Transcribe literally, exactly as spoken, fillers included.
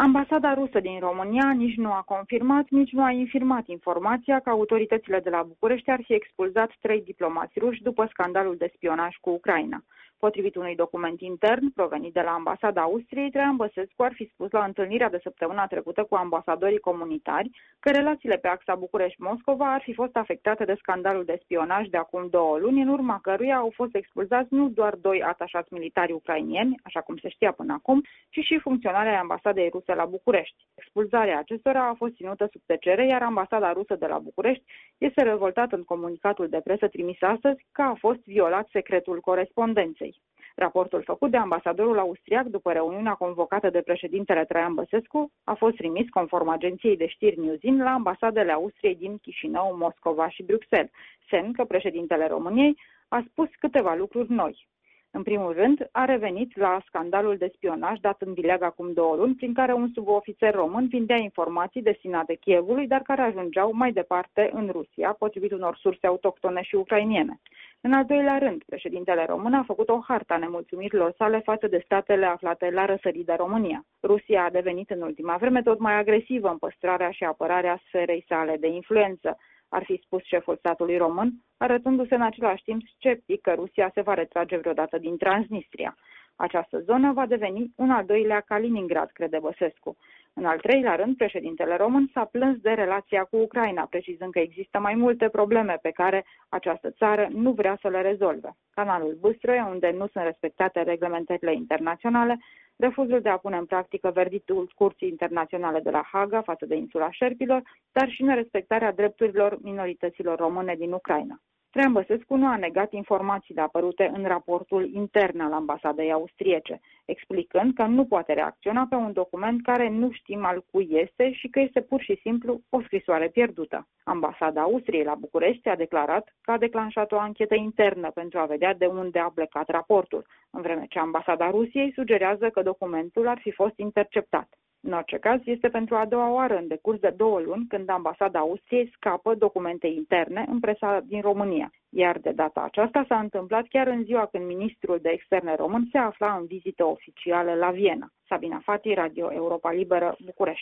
Ambasada rusă din România nici nu a confirmat, nici nu a infirmat informația că autoritățile de la București ar fi expulzat trei diplomați ruși după scandalul de spionaj cu Ucraina. Potrivit unui document intern provenit de la Ambasada Austriei, Traian Băsescu ar fi spus la întâlnirea de săptămâna trecută cu ambasadorii comunitari că relațiile pe axa București-Moscova ar fi fost afectate de scandalul de spionaj de acum două luni, în urma căruia au fost expulzați nu doar doi atașați militari ucrainieni, așa cum se știa până acum, ci și funcționarea ambasadei ruse la București. Expulzarea acestora a fost ținută sub tăcere, iar ambasada rusă de la București este revoltată în comunicatul de presă trimis astăzi că a fost violat secretul corespondenței. Raportul făcut de ambasadorul austriac după reuniunea convocată de președintele Traian Băsescu a fost trimis, conform agenției de știri Newzin, la ambasadele Austriei din Chișinău, Moscova și Bruxelles, semn că președintele României a spus câteva lucruri noi. În primul rând, a revenit la scandalul de spionaj dat în vileag acum două luni, prin care un subofițer român vindea informații destinate Kievului, dar care ajungeau mai departe în Rusia, potrivit unor surse autohtone și ucrainiene. În al doilea rând, președintele român a făcut o hartă a nemulțumirilor sale față de statele aflate la răsărit de România. Rusia a devenit în ultima vreme tot mai agresivă în păstrarea și apărarea sferei sale de influență, ar fi spus șeful statului român, arătându-se în același timp sceptic că Rusia se va retrage vreodată din Transnistria. Această zonă va deveni un al doilea Kaliningrad, crede Băsescu. În al treilea rând, președintele român s-a plâns de relația cu Ucraina, precizând că există mai multe probleme pe care această țară nu vrea să le rezolve. Canalul Bâstroie, unde nu sunt respectate reglementările internaționale, refuzul de a pune în practică verdictul Curții Internaționale de la Haga față de insula Șerpilor, dar și nerespectarea drepturilor minorităților române din Ucraina. Traian Băsescu nu a negat informațiile apărute în raportul intern al ambasadei austriece, explicând că nu poate reacționa pe un document care nu știm al cui este și că este pur și simplu o scrisoare pierdută. Ambasada Austriei la București a declarat că a declanșat o anchetă internă pentru a vedea de unde a plecat raportul, în vreme ce ambasada Rusiei sugerează că documentul ar fi fost interceptat. În orice caz, este pentru a doua oară în decurs de două luni când ambasada Austriei scapă documente interne în presa din România, iar de data aceasta s-a întâmplat chiar în ziua când ministrul de externe român se afla în vizită oficială la Viena. Sabina Fati, Radio Europa Liberă, București.